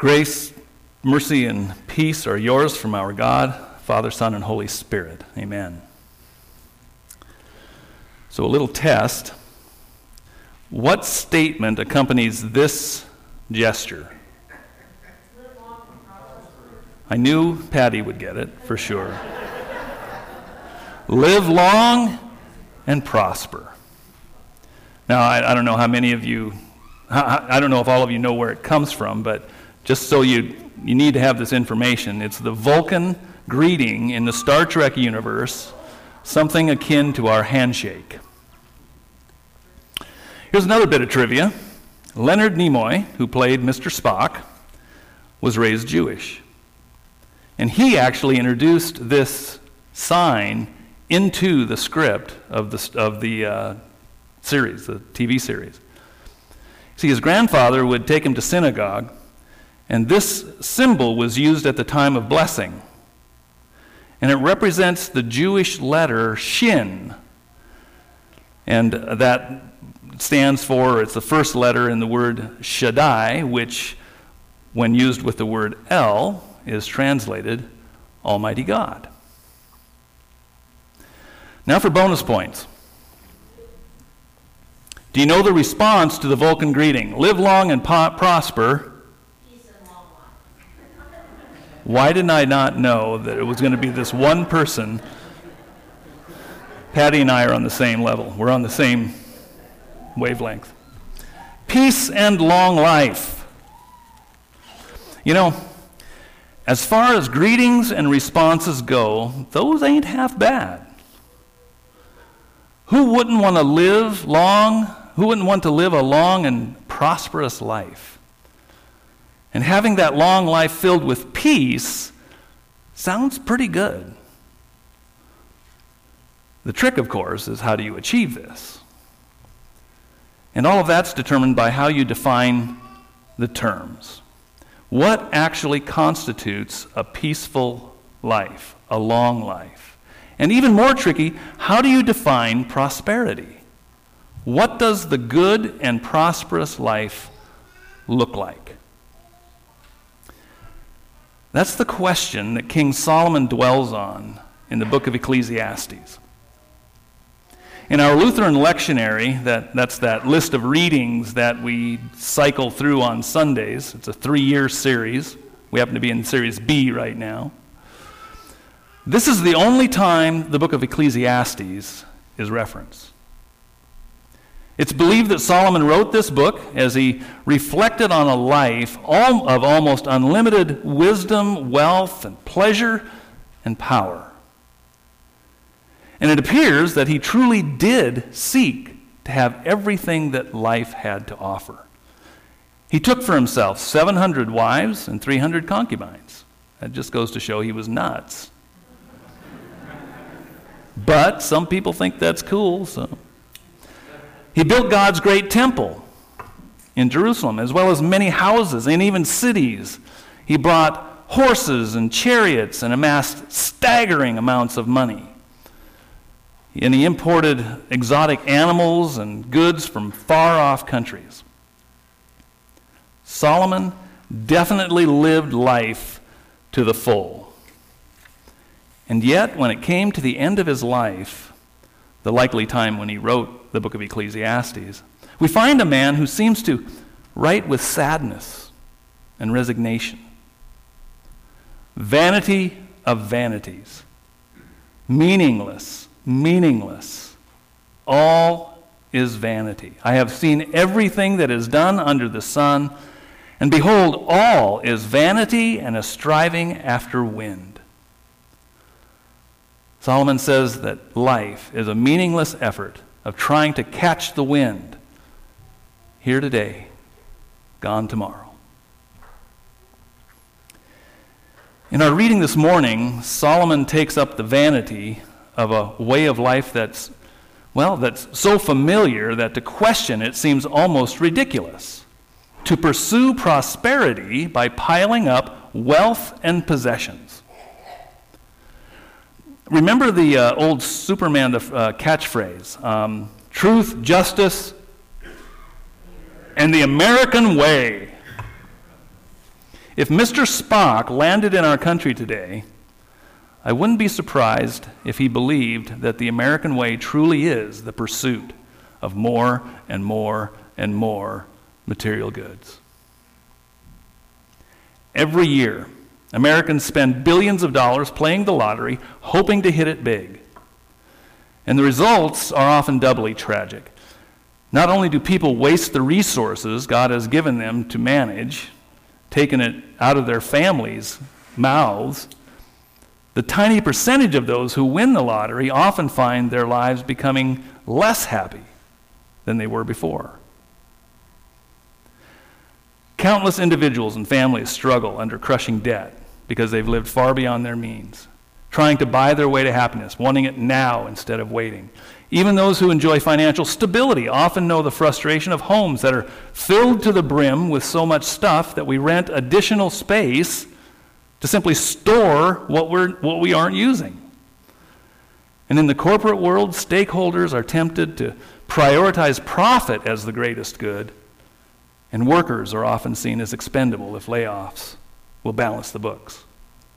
Grace, mercy, and peace are yours from our God, Father, Son, and Holy Spirit. Amen. So a little test. What statement accompanies this gesture? I knew Patty would get it, for sure. Live long and prosper. Now, I don't know how many of you, I don't know if all of you know where it comes from, but just so you need to have this information. It's the Vulcan greeting in the Star Trek universe, something akin to our handshake. Here's another bit of trivia. Leonard Nimoy, who played Mr. Spock, was raised Jewish. And he actually introduced this sign into the script of the series, the TV series. See, his grandfather would take him to synagogue, and this symbol was used at the time of blessing. And it represents the Jewish letter Shin. And that stands for, it's the first letter in the word Shaddai, which, when used with the word El, is translated Almighty God. Now for bonus points. Do you know the response to the Vulcan greeting? Live long and prosper. Why did I not know that it was going to be this one person? Patty and I are on the same level. We're on the same wavelength. Peace and long life. You know, as far as greetings and responses go, those ain't half bad. Who wouldn't want to live long? Who wouldn't want to live a long and prosperous life? And having that long life filled with peace sounds pretty good. The trick, of course, is how do you achieve this? And all of that's determined by how you define the terms. What actually constitutes a peaceful life, a long life? And even more tricky, how do you define prosperity? What does the good and prosperous life look like? That's the question that King Solomon dwells on in the book of Ecclesiastes. In our Lutheran lectionary, that's that list of readings that we cycle through on Sundays. It's a 3-year series. We happen to be in series B right now. This is the only time the book of Ecclesiastes is referenced. It's believed that Solomon wrote this book as he reflected on a life of almost unlimited wisdom, wealth, and pleasure and power. And it appears that he truly did seek to have everything that life had to offer. He took for himself 700 wives and 300 concubines. That just goes to show he was nuts. But some people think that's cool, so. He built God's great temple in Jerusalem, as well as many houses and even cities. He brought horses and chariots and amassed staggering amounts of money. And he imported exotic animals and goods from far-off countries. Solomon definitely lived life to the full. And yet, when it came to the end of his life, the likely time when he wrote the book of Ecclesiastes, we find a man who seems to write with sadness and resignation. Vanity of vanities. Meaningless. All is vanity. I have seen everything that is done under the sun, and behold, all is vanity and a striving after wind. Solomon says that life is a meaningless effort of trying to catch the wind. Here today, gone tomorrow. In our reading this morning, Solomon takes up the vanity of a way of life that's so familiar that to question it seems almost ridiculous. To pursue prosperity by piling up wealth and possessions. Remember the old Superman catchphrase, truth, justice, and the American way. If Mr. Spock landed in our country today, I wouldn't be surprised if he believed that the American way truly is the pursuit of more and more and more material goods. Every year, Americans spend billions of dollars playing the lottery, hoping to hit it big. And the results are often doubly tragic. Not only do people waste the resources God has given them to manage, taking it out of their families' mouths, the tiny percentage of those who win the lottery often find their lives becoming less happy than they were before. Countless individuals and families struggle under crushing debt because they've lived far beyond their means, trying to buy their way to happiness, wanting it now instead of waiting. Even those who enjoy financial stability often know the frustration of homes that are filled to the brim with so much stuff that we rent additional space to simply store what we aren't using. And in the corporate world, stakeholders are tempted to prioritize profit as the greatest good, and workers are often seen as expendable if layoffs will balance the books.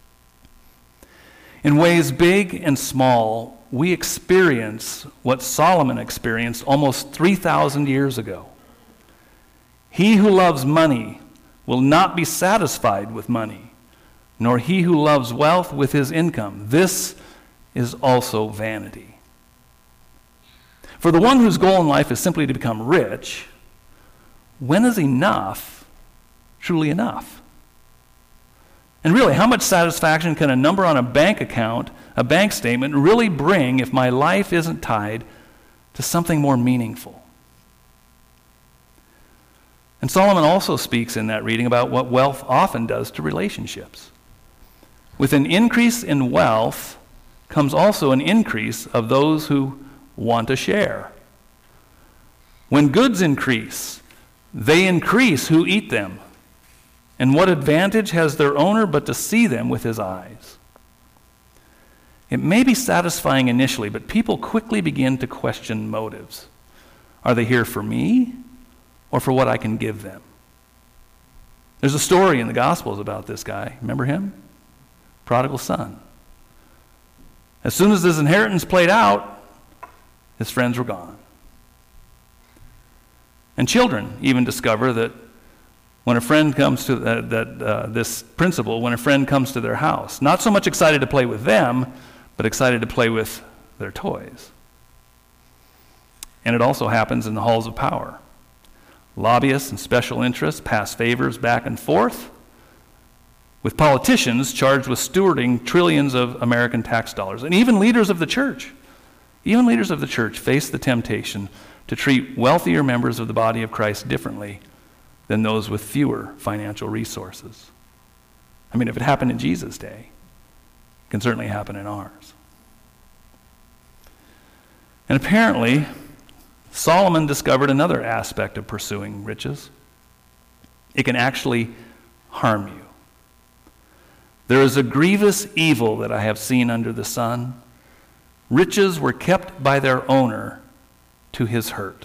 In ways big and small, we experience what Solomon experienced almost 3,000 years ago. He who loves money will not be satisfied with money, nor he who loves wealth with his income. This is also vanity. For the one whose goal in life is simply to become rich, when is enough truly enough? And really, how much satisfaction can a number on a bank account, a bank statement, really bring if my life isn't tied to something more meaningful? And Solomon also speaks in that reading about what wealth often does to relationships. With an increase in wealth comes also an increase of those who want to share. When goods increase, they increase who eat them. And what advantage has their owner but to see them with his eyes? It may be satisfying initially, but people quickly begin to question motives. Are they here for me or for what I can give them? There's a story in the Gospels about this guy. Remember him? Prodigal son. As soon as his inheritance played out, his friends were gone. And children even discover that when a friend comes to this principle, when a friend comes to their house, not so much excited to play with them, but excited to play with their toys. And it also happens in the halls of power. Lobbyists and special interests pass favors back and forth, with politicians charged with stewarding trillions of American tax dollars. And even leaders of the church face the temptation to treat wealthier members of the body of Christ differently than those with fewer financial resources. I mean, if it happened in Jesus' day, it can certainly happen in ours. And apparently, Solomon discovered another aspect of pursuing riches. It can actually harm you. There is a grievous evil that I have seen under the sun. Riches were kept by their owner to his hurt.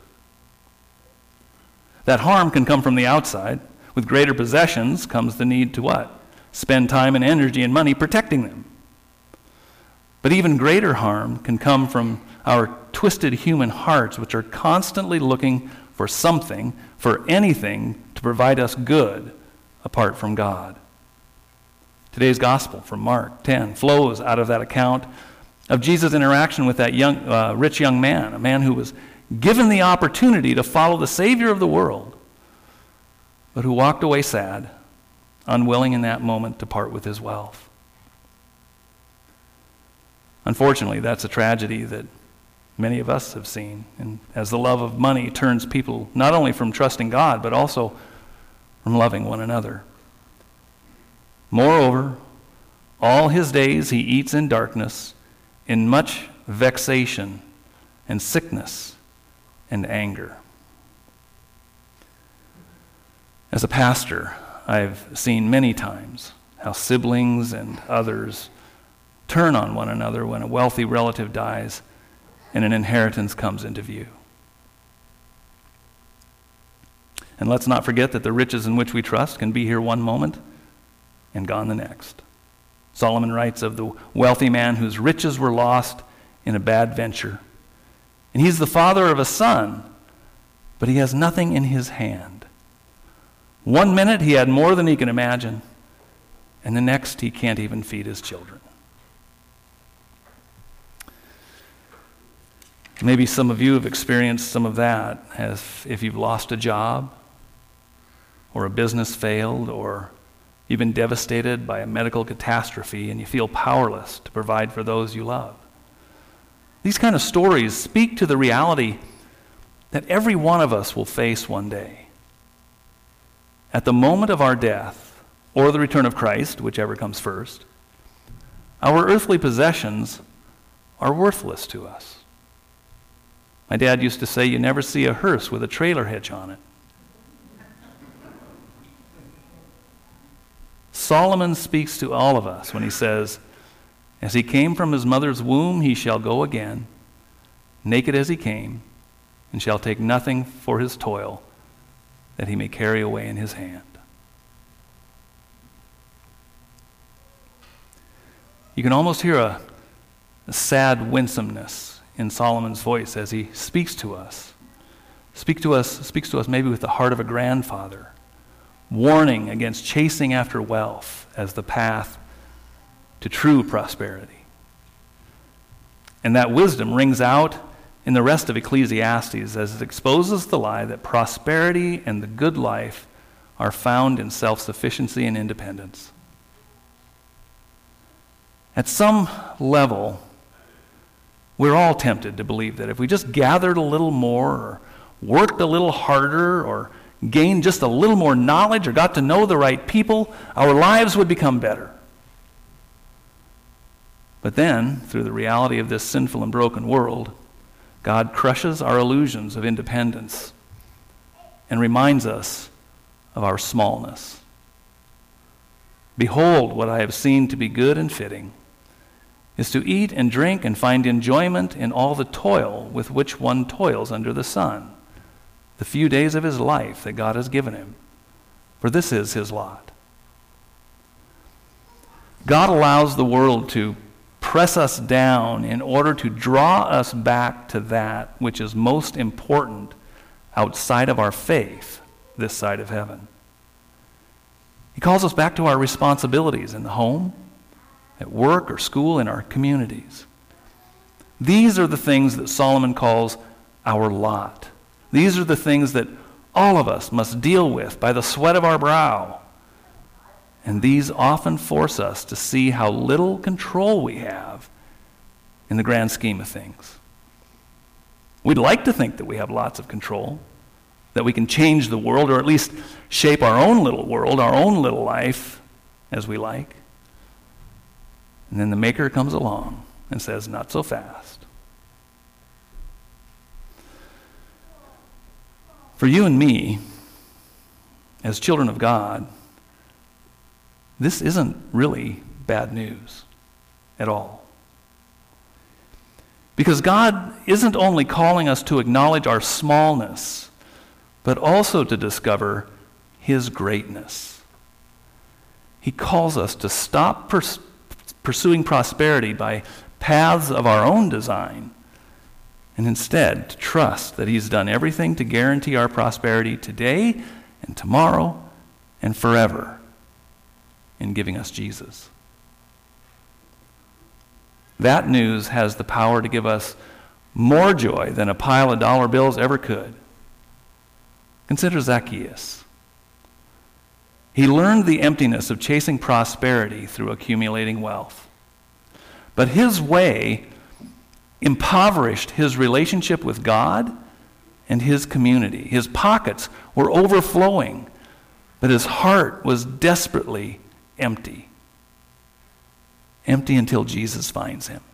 That harm can come from the outside. With greater possessions comes the need to what? Spend time and energy and money protecting them. But even greater harm can come from our twisted human hearts, which are constantly looking for something, for anything to provide us good apart from God. Today's gospel from Mark 10 flows out of that account of Jesus' interaction with that rich young man, a man who was given the opportunity to follow the Savior of the world, but who walked away sad, unwilling in that moment to part with his wealth. Unfortunately, that's a tragedy that many of us have seen, and as the love of money turns people not only from trusting God, but also from loving one another. Moreover, all his days he eats in darkness, in much vexation and sickness and anger. As a pastor, I've seen many times how siblings and others turn on one another when a wealthy relative dies and an inheritance comes into view. And let's not forget that the riches in which we trust can be here one moment and gone the next. Solomon writes of the wealthy man whose riches were lost in a bad venture. And he's the father of a son, but he has nothing in his hand. One minute he had more than he can imagine, and the next he can't even feed his children. Maybe some of you have experienced some of that, as if you've lost a job, or a business failed, or you've been devastated by a medical catastrophe and you feel powerless to provide for those you love. These kind of stories speak to the reality that every one of us will face one day. At the moment of our death, or the return of Christ, whichever comes first, our earthly possessions are worthless to us. My dad used to say, you never see a hearse with a trailer hitch on it. Solomon speaks to all of us when he says, as he came from his mother's womb, he shall go again, naked as he came, and shall take nothing for his toil that he may carry away in his hand. You can almost hear a sad winsomeness in Solomon's voice as he speaks to us. Speaks to us maybe with the heart of a grandfather, warning against chasing after wealth as the path to true prosperity. And that wisdom rings out in the rest of Ecclesiastes as it exposes the lie that prosperity and the good life are found in self-sufficiency and independence. At some level, we're all tempted to believe that if we just gathered a little more, or worked a little harder, or gained just a little more knowledge, or got to know the right people, our lives would become better. But then, through the reality of this sinful and broken world, God crushes our illusions of independence and reminds us of our smallness. Behold, what I have seen to be good and fitting is to eat and drink and find enjoyment in all the toil with which one toils under the sun, the few days of his life that God has given him, for this is his lot. God allows the world to press us down in order to draw us back to that which is most important outside of our faith, this side of heaven. He calls us back to our responsibilities in the home, at work or school, in our communities. These are the things that Solomon calls our lot. These are the things that all of us must deal with by the sweat of our brow. And these often force us to see how little control we have in the grand scheme of things. We'd like to think that we have lots of control, that we can change the world, or at least shape our own little world, our own little life as we like. And then the Maker comes along and says, not so fast. For you and me, as children of God, this isn't really bad news at all. Because God isn't only calling us to acknowledge our smallness, but also to discover his greatness. He calls us to stop pursuing prosperity by paths of our own design, and instead to trust that he's done everything to guarantee our prosperity today and tomorrow and forever in giving us Jesus. That news has the power to give us more joy than a pile of dollar bills ever could. Consider Zacchaeus. He learned the emptiness of chasing prosperity through accumulating wealth. But his way impoverished his relationship with God and his community. His pockets were overflowing, but his heart was desperately empty. Empty until Jesus finds him.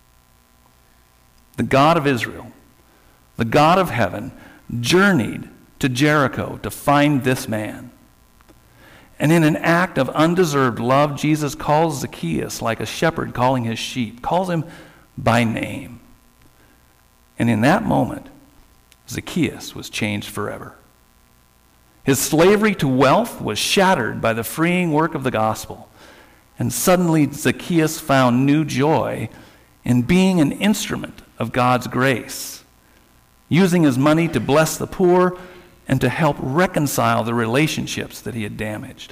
The God of Israel, the God of heaven, journeyed to Jericho to find this man. And in an act of undeserved love, Jesus calls Zacchaeus like a shepherd calling his sheep, calls him by name. And in that moment, Zacchaeus was changed forever. His slavery to wealth was shattered by the freeing work of the gospel. And suddenly Zacchaeus found new joy in being an instrument of God's grace, using his money to bless the poor and to help reconcile the relationships that he had damaged.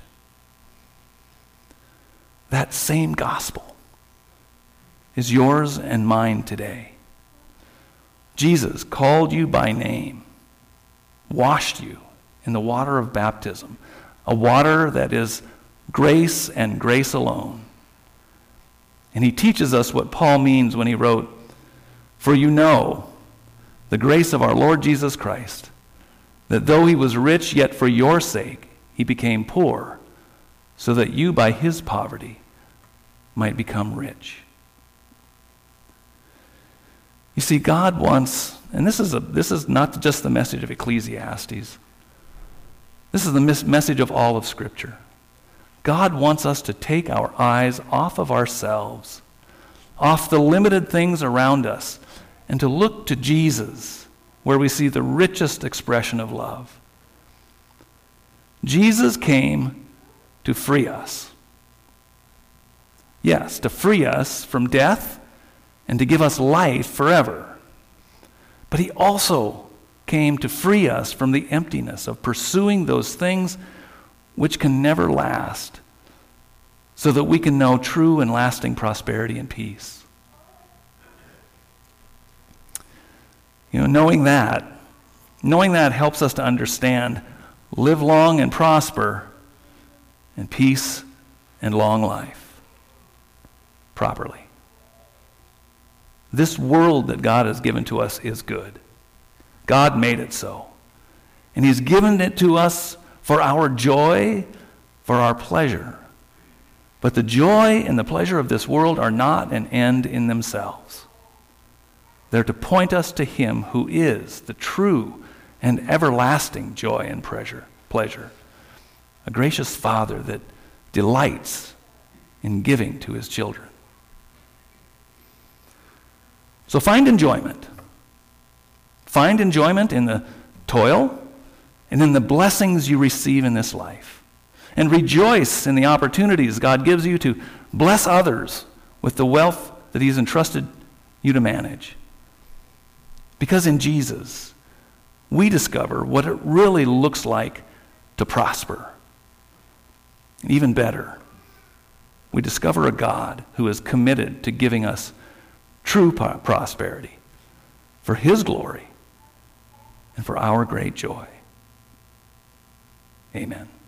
That same gospel is yours and mine today. Jesus called you by name, washed you in the water of baptism, a water that is grace and grace alone. And he teaches us what Paul means when he wrote, "For you know the grace of our Lord Jesus Christ, that though he was rich, yet for your sake he became poor, so that you by his poverty might become rich." You see, God wants, and this is not just the message of Ecclesiastes. This is the message of all of Scripture. God wants us to take our eyes off of ourselves, off the limited things around us, and to look to Jesus, where we see the richest expression of love. Jesus came to free us. Yes, to free us from death and to give us life forever. But he also came to free us from the emptiness of pursuing those things which can never last, so that we can know true and lasting prosperity and peace. Knowing that helps us to understand, live long and prosper, and peace and long life properly. This world that God has given to us is good. God made it so. And he's given it to us for our joy, for our pleasure. But the joy and the pleasure of this world are not an end in themselves. They're to point us to him who is the true and everlasting joy and pleasure. A gracious Father that delights in giving to his children. So find enjoyment. Find enjoyment in the toil and in the blessings you receive in this life. And rejoice in the opportunities God gives you to bless others with the wealth that he's entrusted you to manage. Because in Jesus, we discover what it really looks like to prosper. And even better, we discover a God who is committed to giving us true prosperity for his glory and for our great joy. Amen.